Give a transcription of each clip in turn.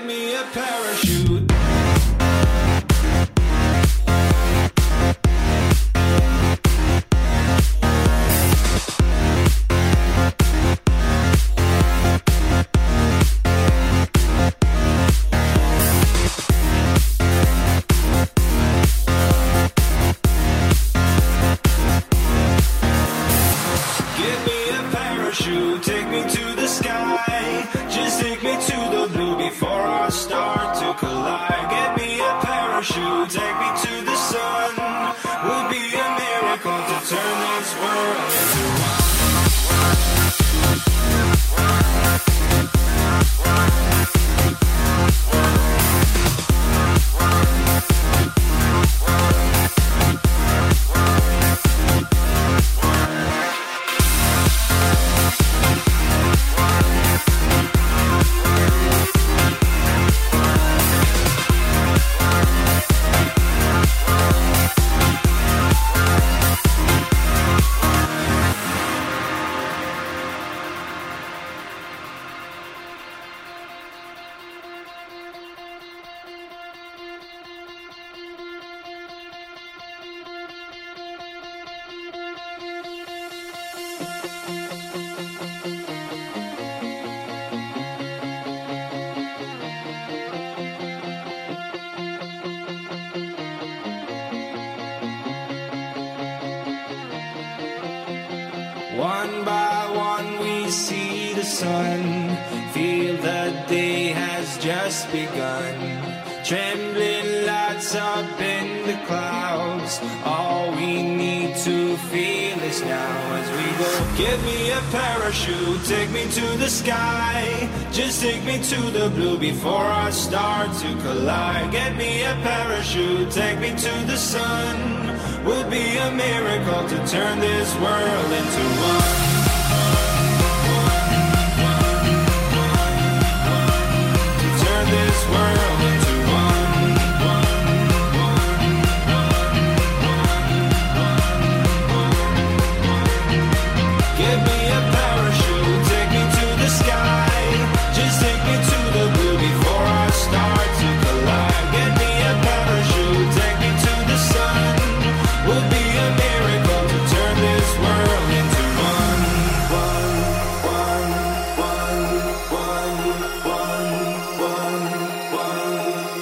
me a parachute. Take me to the sky, just take me to the blue before our start to collide. Get me a parachute, take me to the sun. Would be a miracle to turn this world into one. One by one we see the sun, feel the day has just begun. Trembling lights up in the clouds, all we need to feel is now as we go. Give me a parachute, take me to the sky, just take me to the blue before I start to collide. Get me a parachute, take me to the sun. Would be a miracle to turn this world into one. To turn this world into one. Give me a parachute, take me to the sky, just take me to the blue before I start to collide. Get me a parachute, take me to the sun. Would be a miracle to turn this world into one. One.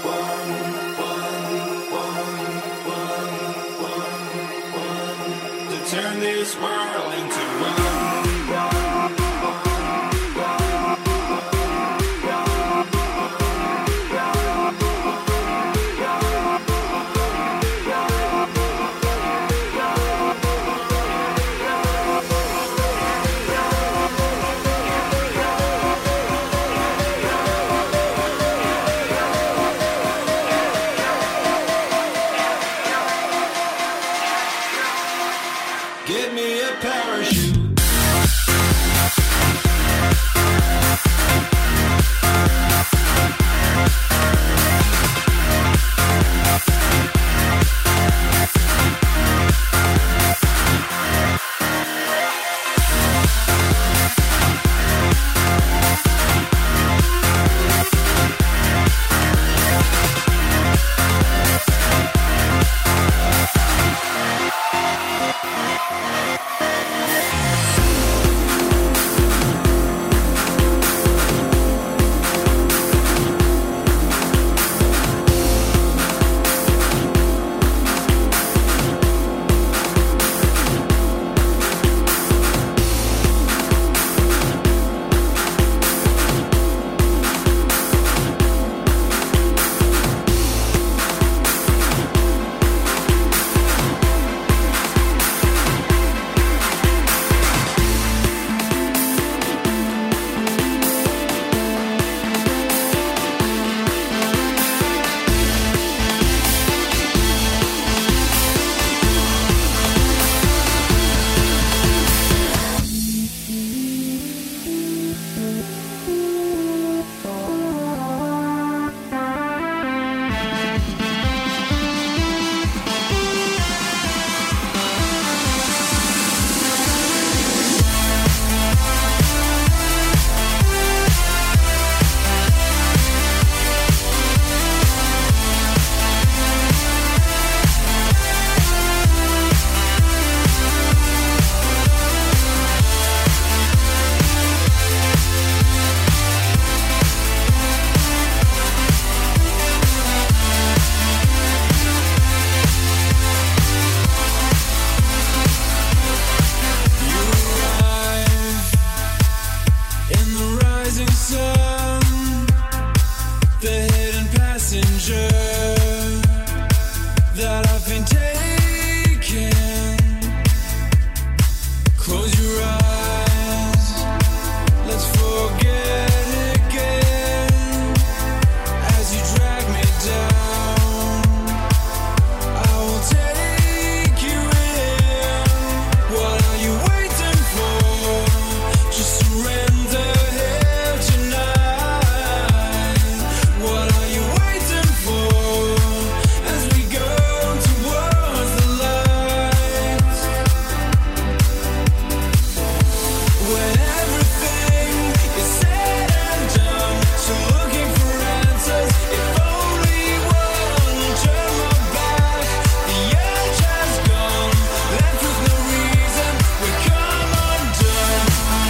messenger that I've been taking. Close your eyes, let's forget again. As you drag me down, I will take you in. What are you waiting for? Just surrender here tonight. What are you waiting for? As we go towards the light. When everything is said and done, so looking for answers. If only one turn my back, the edge has gone. Left with no reason, we come undone.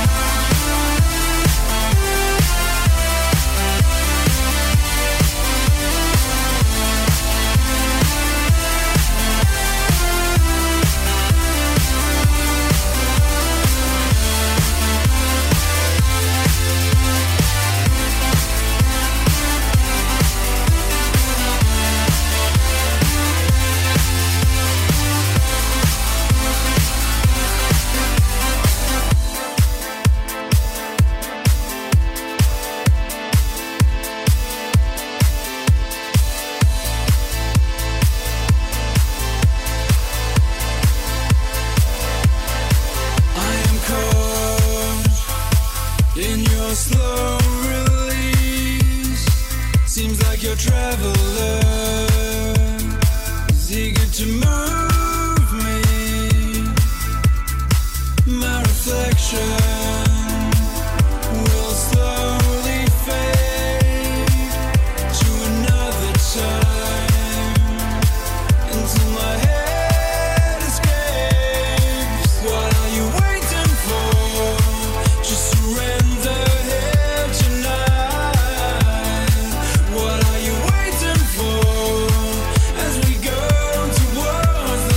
I am caught in your slow release. Seems like your traveler is eager to move me. My reflection will slowly fade to another time until my head escapes. What are you waiting for? Just surrender here tonight. What are you waiting for? As we go towards the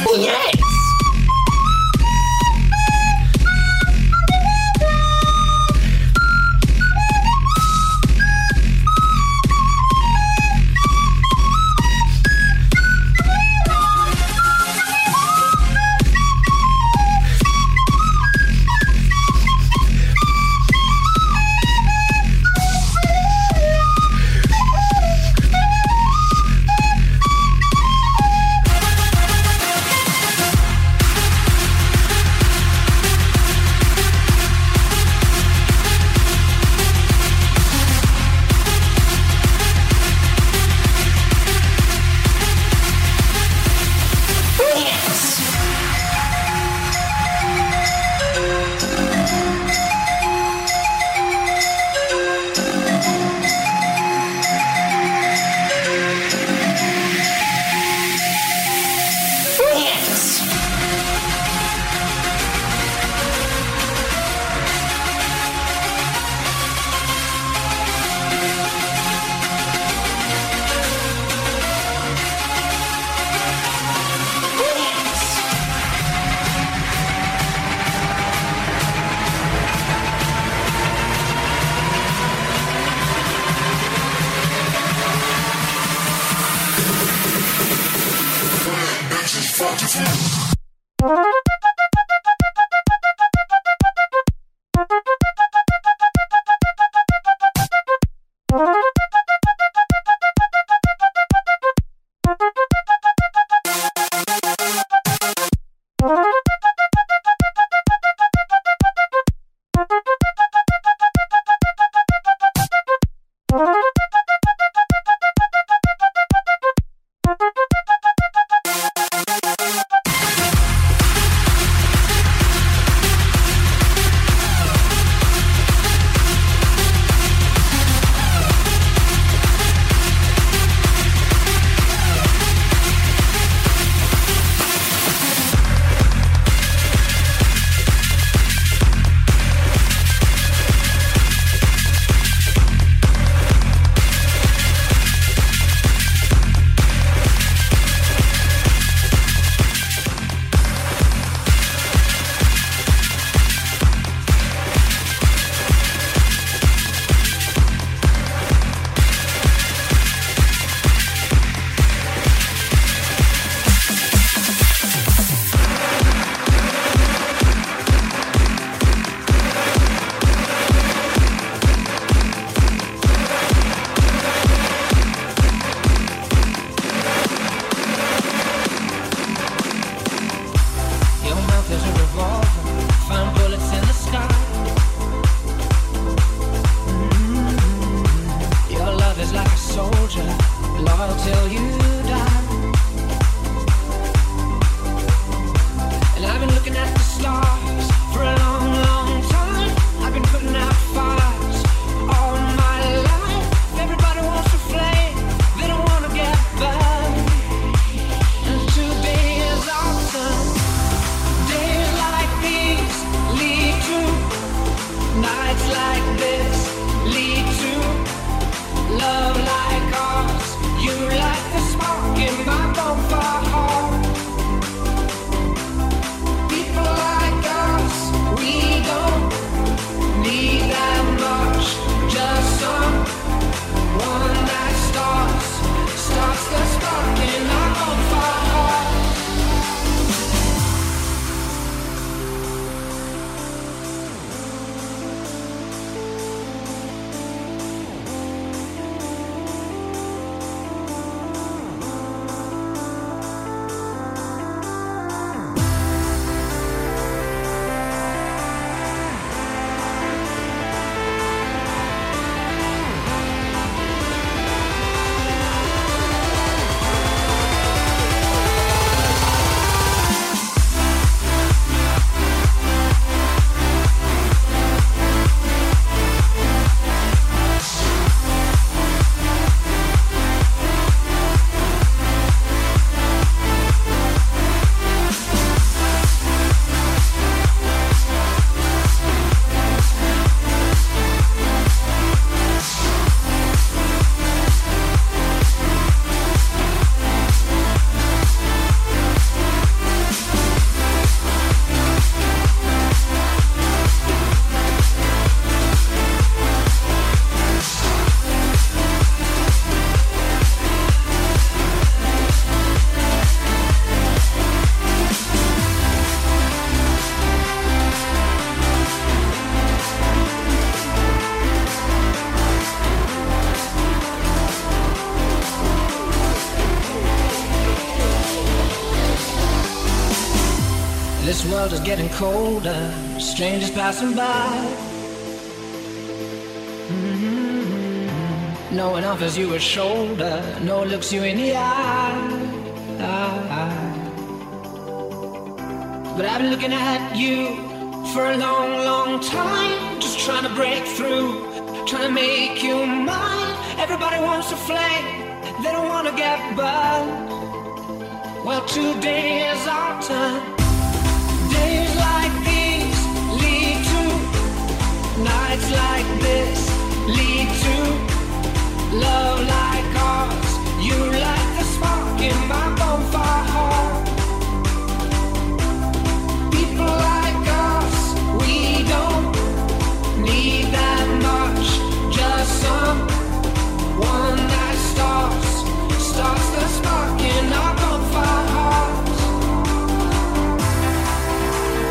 Yes! world is getting colder, strangers passing by. No one offers you a shoulder, no one looks you in the eye. But I've been looking at you for a long, long time, just trying to break through, trying to make you mine. Everybody wants to flame, they don't want to get burned. Well, today is our time. Days like these lead to nights like this, lead to love like ours. You light the spark in my bonfire heart. People like us, we don't need that much, just someone that starts the spark in our bonfire hearts.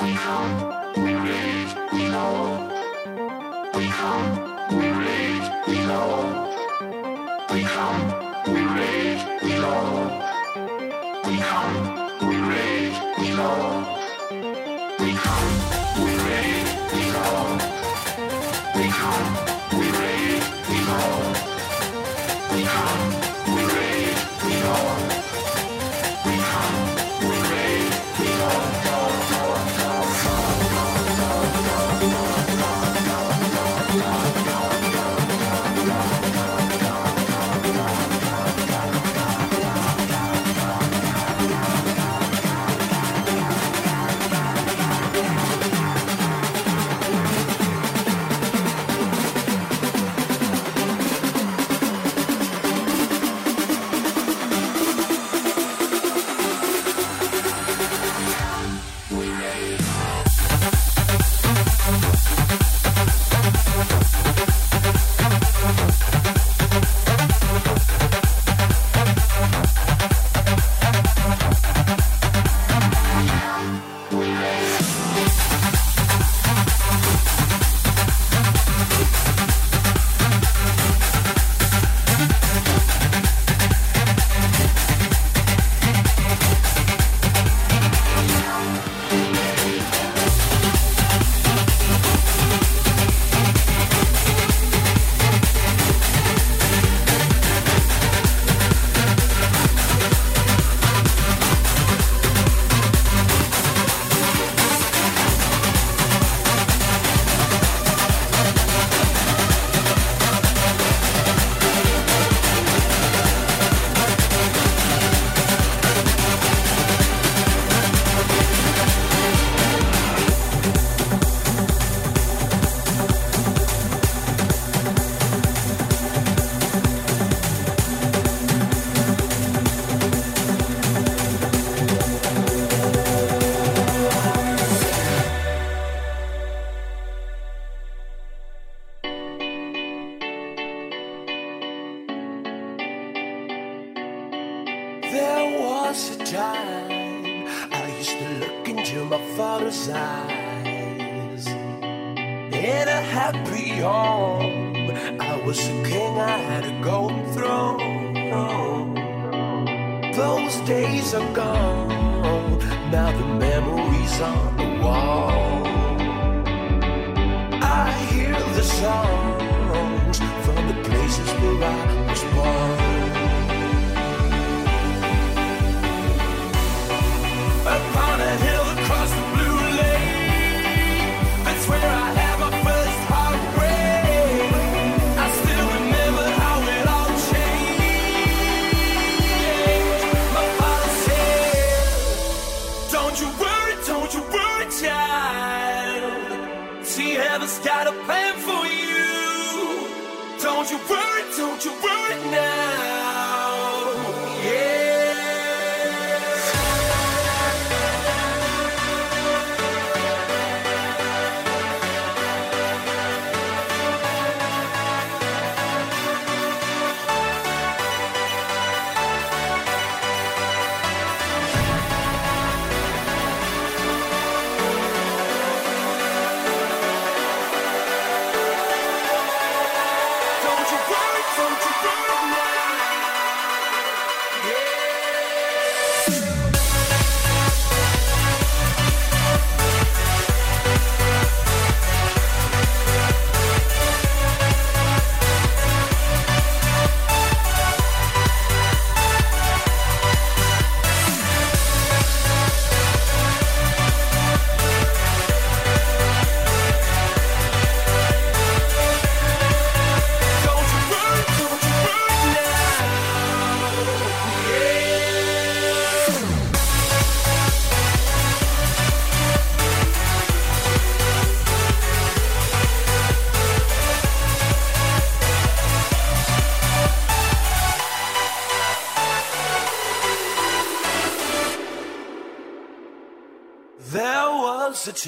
was a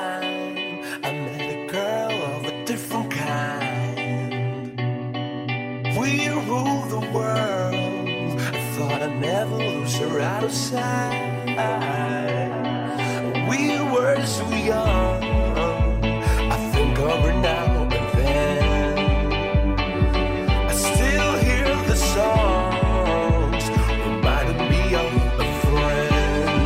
time I met a girl of a different kind. We ruled the world. I thought I'd never lose her out of sight. We were so young. I think of her now and then. I still hear the songs reminding me of a friend.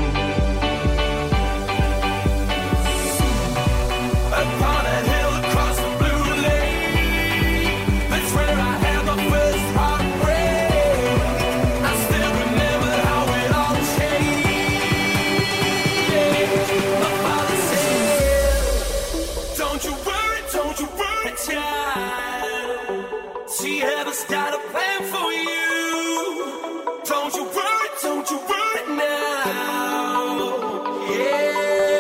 Upon a hill across the blue lake, that's where I had my first heartbreak. I still remember how it all changed. My father said, don't you worry, child. She heaven's got a plan for you. Don't you worry now. Yeah.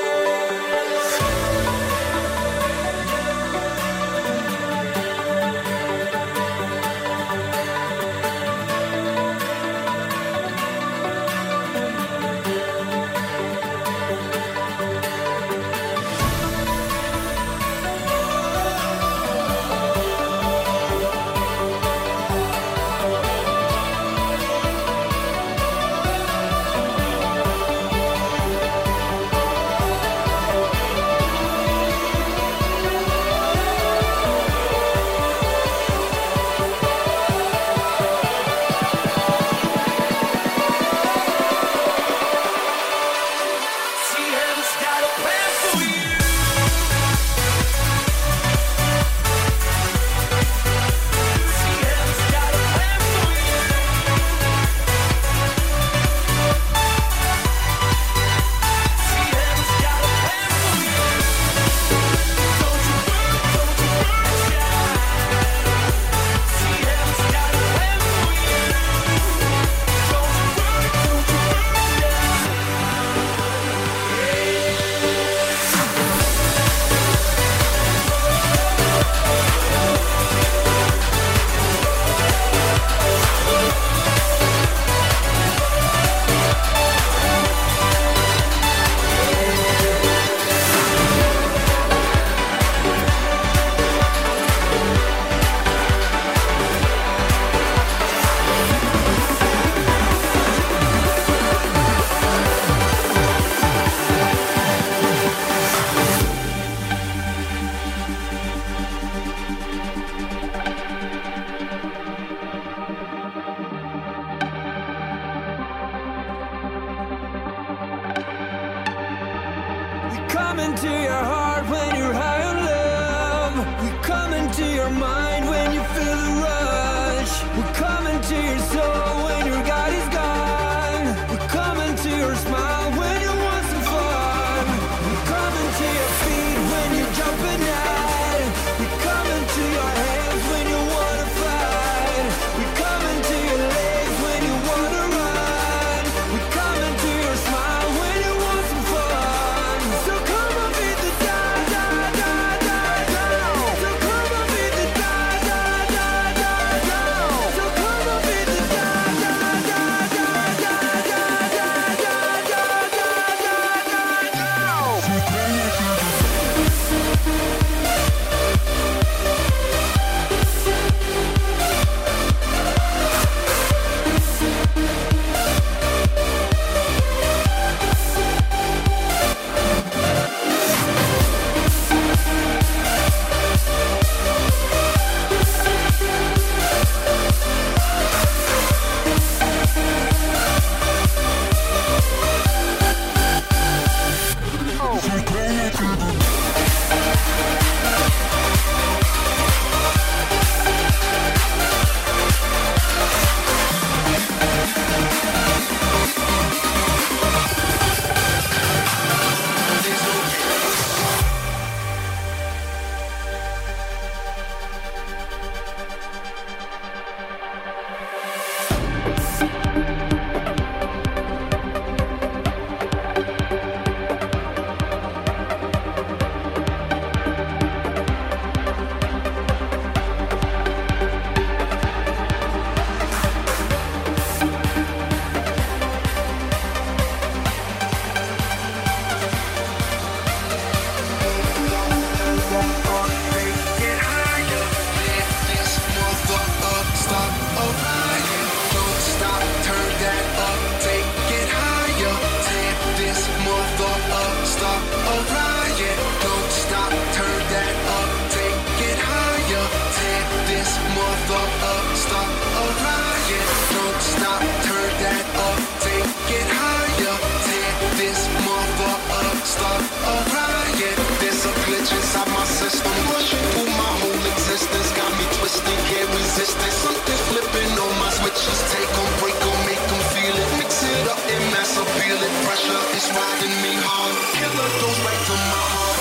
She heaven's got a plan for you. She heaven's got a plan for you. She heaven's got a plan for you. Don't you worry, child. She heaven's got a plan for you. Don't you worry, we come into your heart when you're high on love. We come into your mind when you feel the rush. We come into your soul when your God is gone. We come into your smile when you want some fun. We come into your feet when you're jumping out. We come into your hands when you wanna fight. We come into your legs when you wanna run. We come into your smile when you want some fun. So come on, beat the da da da. pressure is riding me hard. Killer goes right to my heart.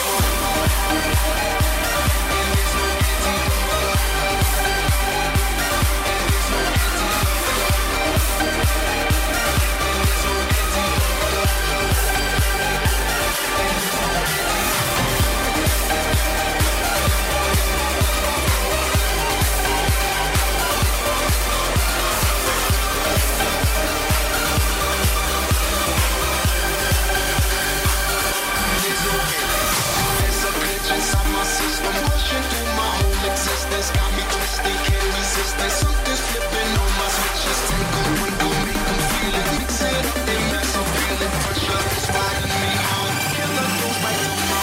Got me twisted, can't resist it. Something's flipping on my switches. Tinkle, winkle, make them feel it. Mix it up, they mess up, feeling pressure is riding me hard. Killer goes right to my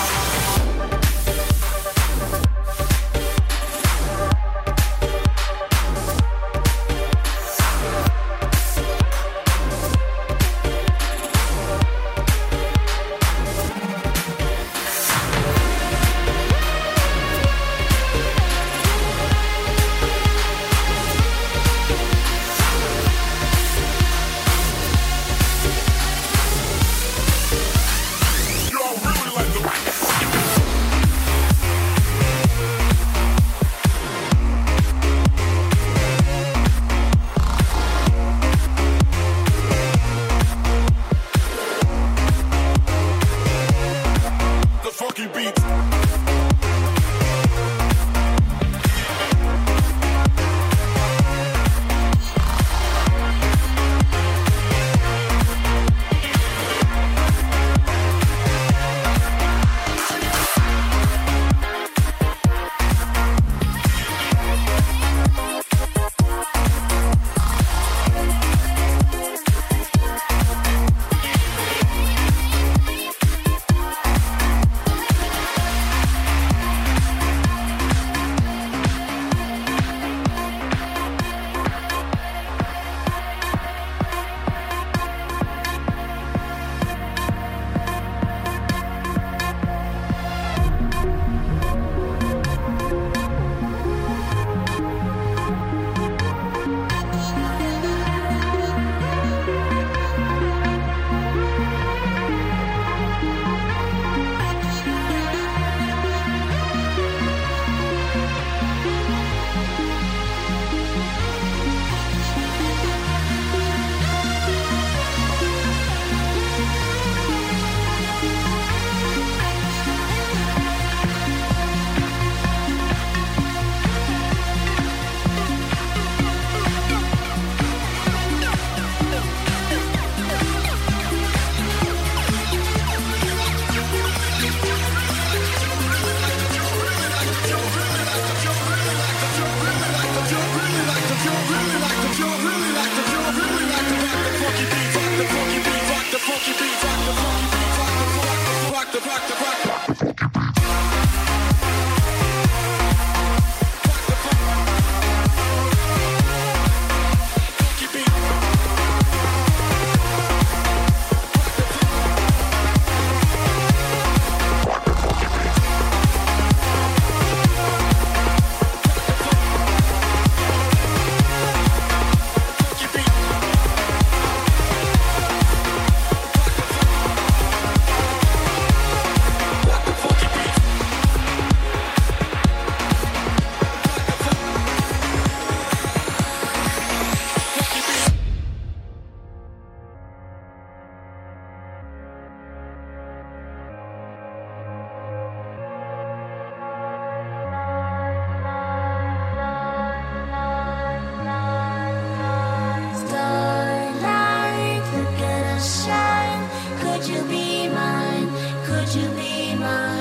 Could you be mine?